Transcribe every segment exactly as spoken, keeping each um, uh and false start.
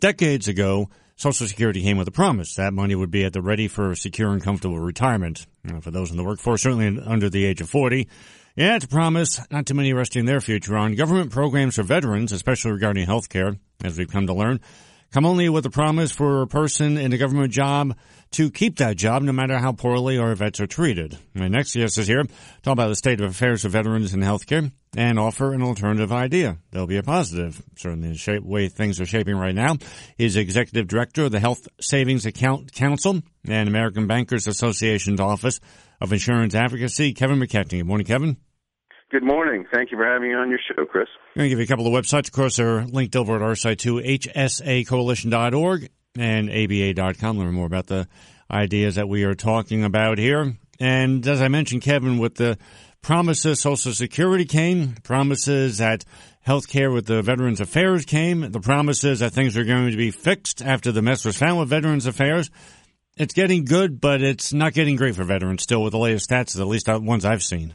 Decades ago, Social Security came with a promise that money would be at the ready for a secure and comfortable retirement. You know, for those in the workforce, certainly under the age of forty. Yeah, it's a promise. Not too many resting their future on. Government programs for veterans, especially regarding health care, as we've come to learn, come only with a promise for a person in a government job to keep that job no matter how poorly our vets are treated. My next guest is here to talk about the state of affairs of veterans in healthcare and offer an alternative idea. There'll be a positive, certainly the shape, way things are shaping right now. He's executive director of the Health Savings Account Council and American Bankers Association's Office of Insurance Advocacy, Kevin McKechnie. Good morning, Kevin. Good morning. Thank you for having me on your show, Chris. I'm going to give you a couple of websites. Of course, they're linked over at our site too, H S A coalition dot org and A B A dot com. Learn more about the ideas that we are talking about here. And as I mentioned, Kevin, with the promises Social Security came, promises that health care with the Veterans Affairs came, the promises that things are going to be fixed after the mess was found with Veterans Affairs. It's getting good, but it's not getting great for veterans still with the latest stats, at least the ones I've seen.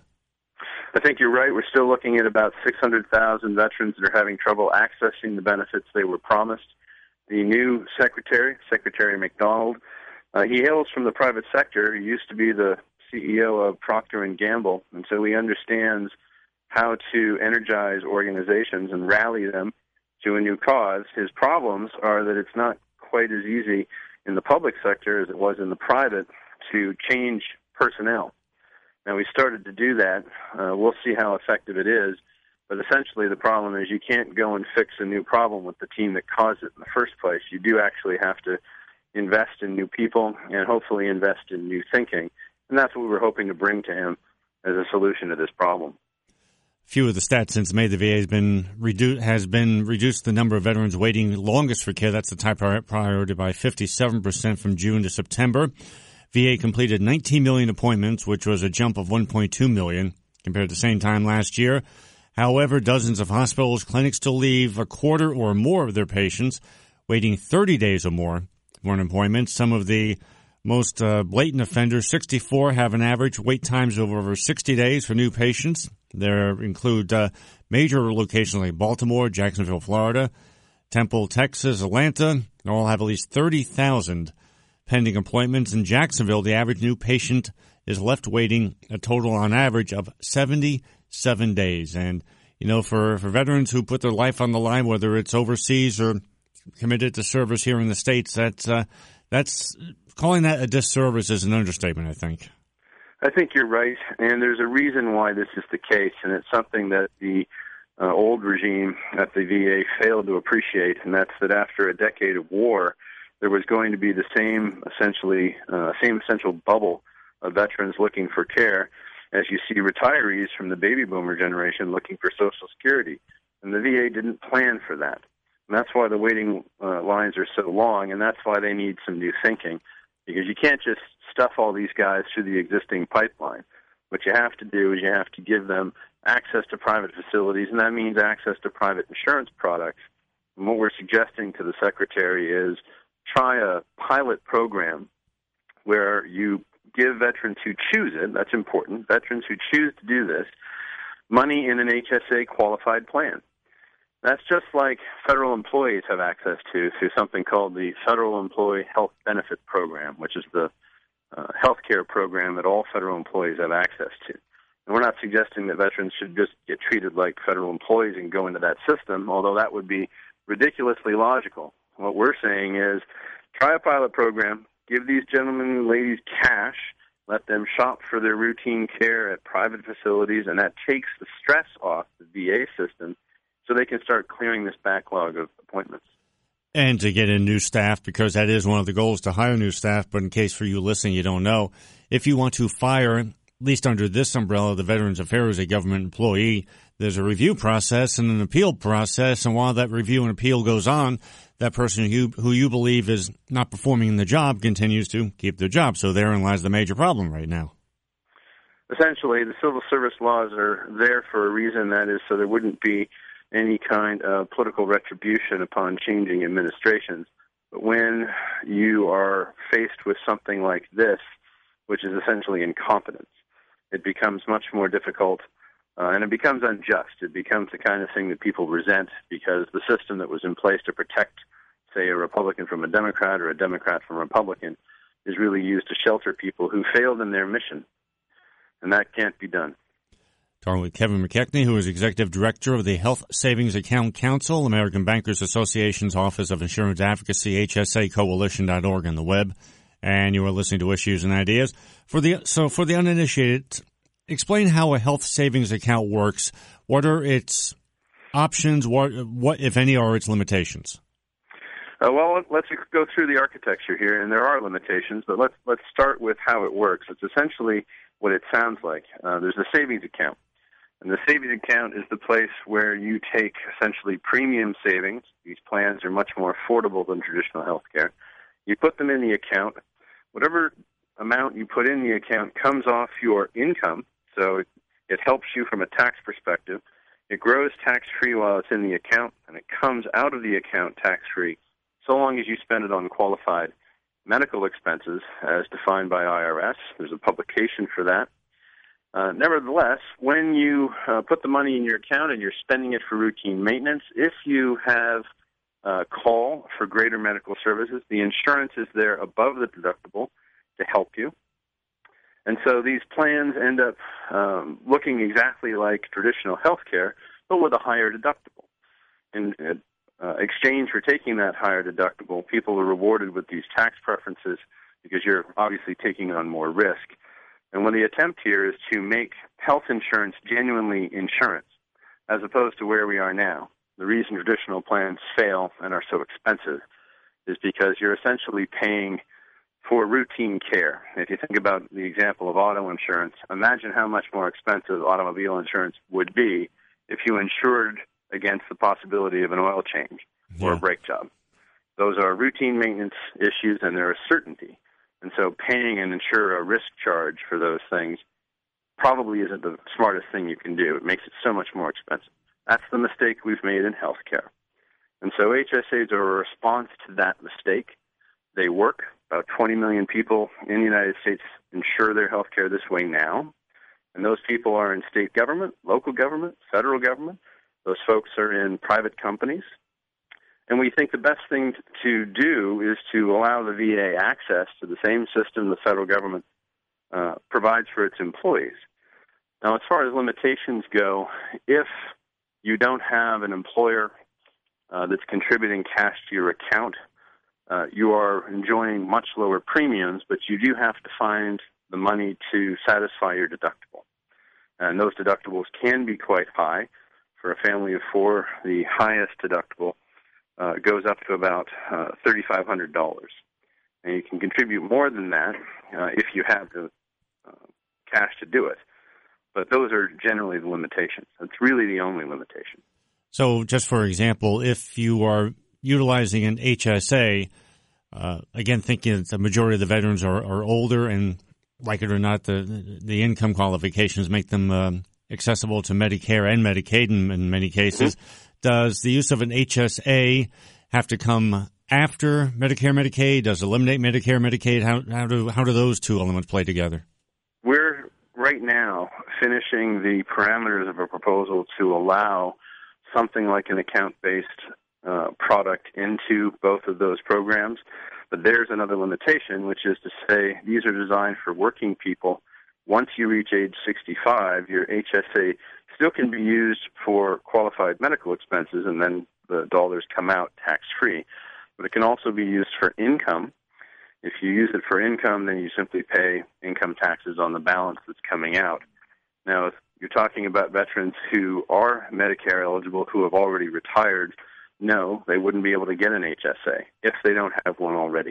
I think you're right. We're still looking at about six hundred thousand veterans that are having trouble accessing the benefits they were promised. The new secretary, Secretary McDonald, uh, he hails from the private sector. He used to be the C E O of Procter and Gamble, and so he understands how to energize organizations and rally them to a new cause. His problems are that it's not quite as easy in the public sector as it was in the private to change personnel. Now, we started to do that. Uh, we'll see how effective it is. But essentially, the problem is you can't go and fix a new problem with the team that caused it in the first place. You do actually have to invest in new people and hopefully invest in new thinking. And that's what we're hoping to bring to him as a solution to this problem. Few of the stats since May, the V A has been redu- has been reduced the number of veterans waiting longest for care. That's the top priority by fifty-seven percent from June to September. V A completed nineteen million appointments, which was a jump of one point two million compared to the same time last year. However, dozens of hospitals, clinics still leave a quarter or more of their patients waiting thirty days or more for an appointment. Some of the most uh, blatant offenders, sixty-four, have an average wait times of over sixty days for new patients. There include uh, major locations like Baltimore, Jacksonville, Florida, Temple, Texas, Atlanta. They all have at least thirty thousand pending appointments. In Jacksonville, the average new patient is left waiting a total on average of seventy-seven days. And, you know, for, for veterans who put their life on the line, whether it's overseas or committed to service here in the States, that's, uh, that's calling that a disservice is an understatement, I think. I think you're right, and there's a reason why this is the case, and it's something that the uh, old regime at the V A failed to appreciate, and that's that after a decade of war, there was going to be the same, essentially, uh, same essential bubble of veterans looking for care as you see retirees from the baby boomer generation looking for Social Security. And the V A didn't plan for that. And that's why the waiting uh, lines are so long, and that's why they need some new thinking, because you can't just stuff all these guys through the existing pipeline. What you have to do is you have to give them access to private facilities, and that means access to private insurance products. And what we're suggesting to the Secretary is try a pilot program where you give veterans who choose it, that's important, veterans who choose to do this, money in an H S A qualified plan. That's just like federal employees have access to through something called the Federal Employee Health Benefit Program, which is the uh, health care program that all federal employees have access to. And we're not suggesting that veterans should just get treated like federal employees and go into that system, although that would be ridiculously logical. What we're saying is try a pilot program, give these gentlemen and ladies cash, let them shop for their routine care at private facilities, and that takes the stress off the V A system so they can start clearing this backlog of appointments. And to get in new staff, because that is one of the goals, to hire new staff. But in case for you listening, you don't know, if you want to fire, at least under this umbrella, the Veterans Affairs, a government employee, there's a review process and an appeal process. And while that review and appeal goes on, that person who you, who you believe is not performing in the job continues to keep their job. So therein lies the major problem right now. Essentially, the civil service laws are there for a reason, that is so there wouldn't be any kind of political retribution upon changing administrations. But when you are faced with something like this, which is essentially incompetence, it becomes much more difficult, uh, and it becomes unjust. It becomes the kind of thing that people resent because the system that was in place to protect say, a Republican from a Democrat or a Democrat from a Republican, is really used to shelter people who failed in their mission. And that can't be done. Talking with Kevin McKechnie, who is Executive Director of the Health Savings Account Council, American Bankers Association's Office of Insurance Advocacy, H S A coalition dot org on the web. And you are listening to Issues and Ideas. For the So for the uninitiated, explain how a health savings account works. What are its options? What, what if any, are its limitations? Uh, well, let's go through the architecture here, and there are limitations, but let's let's start with how it works. It's essentially what it sounds like. Uh, there's a savings account, and the savings account is the place where you take essentially premium savings. These plans are much more affordable than traditional health care. You put them in the account. Whatever amount you put in the account comes off your income, so it, it helps you from a tax perspective. It grows tax-free while it's in the account, and it comes out of the account tax-free so long as you spend it on qualified medical expenses as defined by I R S. There's a publication for that. Uh, nevertheless, when you uh, put the money in your account and you're spending it for routine maintenance, if you have a call for greater medical services, the insurance is there above the deductible to help you. And so these plans end up um, looking exactly like traditional health care, but with a higher deductible. In uh, exchange for taking that higher deductible, people are rewarded with these tax preferences because you're obviously taking on more risk. And when the attempt here is to make health insurance genuinely insurance, as opposed to where we are now. The reason traditional plans fail and are so expensive is because you're essentially paying for routine care. If you think about the example of auto insurance, imagine how much more expensive automobile insurance would be if you insured against the possibility of an oil change or yeah. a brake job. Those are routine maintenance issues, and they're a certainty. And so paying an insurer a risk charge for those things probably isn't the smartest thing you can do. It makes it so much more expensive. That's the mistake we've made in healthcare. And so H S As are a response to that mistake. They work. About twenty million people in the United States insure their health care this way now. And those people are in state government, local government, federal government. Those folks are in private companies. And we think the best thing to do is to allow the V A access to the same system the federal government uh, provides for its employees. Now, as far as limitations go, if you don't have an employer uh, that's contributing cash to your account, Uh, you are enjoying much lower premiums, but you do have to find the money to satisfy your deductible. And those deductibles can be quite high. For a family of four, the highest deductible uh, goes up to about uh, three thousand five hundred dollars. And you can contribute more than that uh, if you have the uh, cash to do it. But those are generally the limitations. It's really the only limitation. So just for example, if you are utilizing an H S A, uh, again, thinking that the majority of the veterans are, are older, and like it or not, the the income qualifications make them um, accessible to Medicare and Medicaid in, in many cases. Mm-hmm. Does the use of an H S A have to come after Medicare, Medicaid? Does it eliminate Medicare, Medicaid? How, how do how do those two elements play together? We're right now finishing the parameters of a proposal to allow something like an account-based Uh, product into both of those programs. But there's another limitation, which is to say these are designed for working people. Once you reach age sixty-five, your H S A still can be used for qualified medical expenses, and then the dollars come out tax-free. But it can also be used for income. If you use it for income, then you simply pay income taxes on the balance that's coming out. Now, if you're talking about veterans who are Medicare eligible, who have already retired, no, they wouldn't be able to get an H S A if they don't have one already.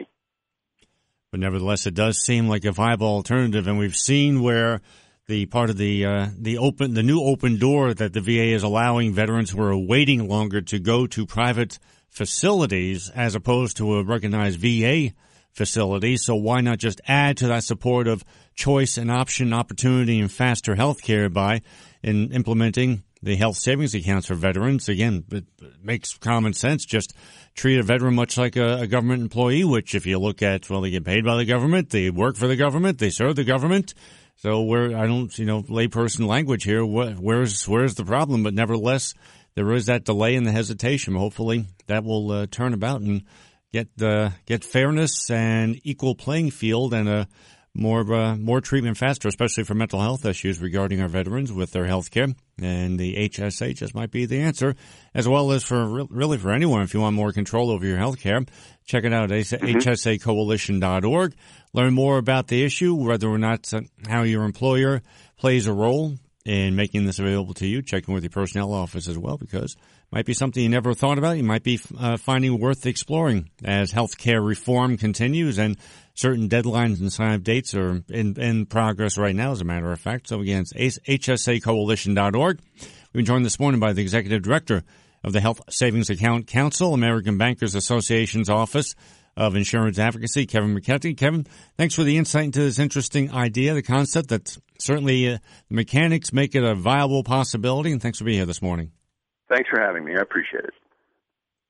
But nevertheless, it does seem like a viable alternative, and we've seen where the part of the uh, the open the new open door that the V A is allowing veterans who are waiting longer to go to private facilities as opposed to a recognized V A facility. So why not just add to that support of choice and option, opportunity, and faster health care by in implementing the health savings accounts for veterans? Again, it makes common sense. Just treat a veteran much like a, a government employee, which if you look at, well, they get paid by the government, they work for the government, they serve the government. So where I don't, you know, layperson language here, wh- where's, where's the problem? But nevertheless, there is that delay and the hesitation. Hopefully that will uh, turn about and get uh, get fairness and equal playing field and a more uh, more treatment faster, especially for mental health issues regarding our veterans with their health care. And the H S A just might be the answer, as well as for really for anyone if you want more control over your health care. Check it out, mm-hmm. H S A coalition dot org. Learn more about the issue, whether or not uh, how your employer plays a role in making this available to you. Checking with your personnel office as well, because it might be something you never thought about. You might be uh, finding worth exploring as healthcare reform continues, and certain deadlines and sign-up dates are in, in progress right now, as a matter of fact. So again, it's H S A coalition dot org. We've been joined this morning by the Executive Director of the Health Savings Account Council, American Bankers Association's Office of Insurance Advocacy, Kevin McKenty. Kevin, thanks for the insight into this interesting idea, the concept that certainly uh, the mechanics make it a viable possibility, and thanks for being here this morning. Thanks for having me. I appreciate it.